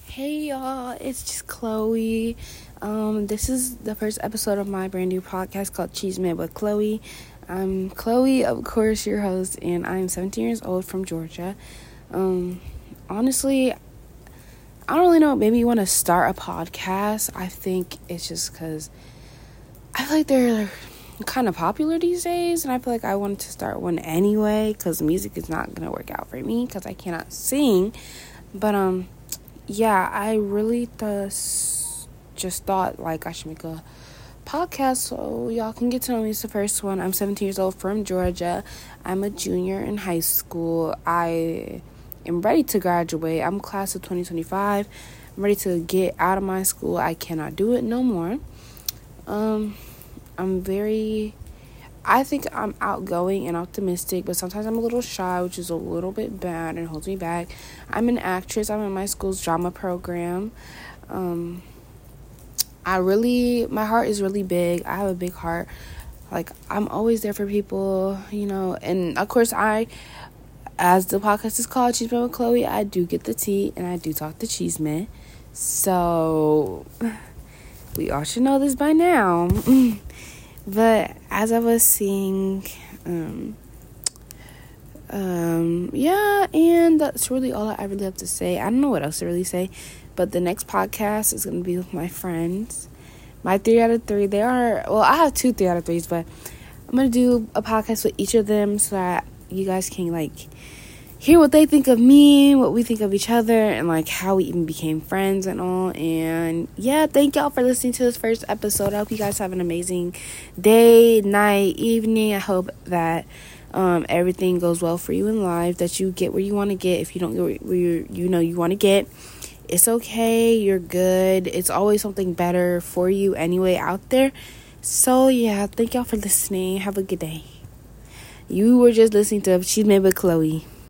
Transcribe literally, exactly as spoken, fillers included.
Hey y'all, it's just Chloe. Um, this is the first episode of my brand new podcast called Cheese Made with Chloe. I'm Chloe, of course, your host, and I'm seventeen years old from Georgia. Um, honestly, I don't really know. Maybe you want to start a podcast. I think it's just because I feel like they're kind of popular these days, and I feel like I wanted to start one anyway because music is not gonna work out for me because I cannot sing. But um. Yeah, I really th- just thought, like, I should make a podcast so y'all can get to know me. It's the first one. I'm seventeen years old from Georgia. I'm a junior in high school. I am ready to graduate. I'm class of twenty twenty-five. I'm ready to get out of my school. I cannot do it no more. Um, I'm very... I think I'm outgoing and optimistic, but sometimes I'm a little shy, which is a little bit bad and holds me back. I'm an actress. I'm in my school's drama program. Um, I really, my heart is really big. I have a big heart. Like, I'm always there for people, you know. And, of course, I, as the podcast is called Cheese Man with Chloe, I do get the tea and I do talk to cheese men. So, we all should know this by now. But as I was saying, um, um, yeah, and that's really all I really have to say. I don't know what else to really say, but the next podcast is going to be with my friends. My three out of three, they are, well, I have two three out of threes, but I'm going to do a podcast with each of them so that you guys can, like, hear what they think of me, what we think of each other, and, like, how we even became friends and all. And, yeah, thank y'all for listening to this first episode. I hope you guys have an amazing day, night, evening. I hope that um, everything goes well for you in life, that you get where you want to get. If you don't get where you you know you want to get, it's okay. You're good. It's always something better for you anyway out there. So, yeah, thank y'all for listening. Have a good day. You were just listening to Cheese Made with Chloe.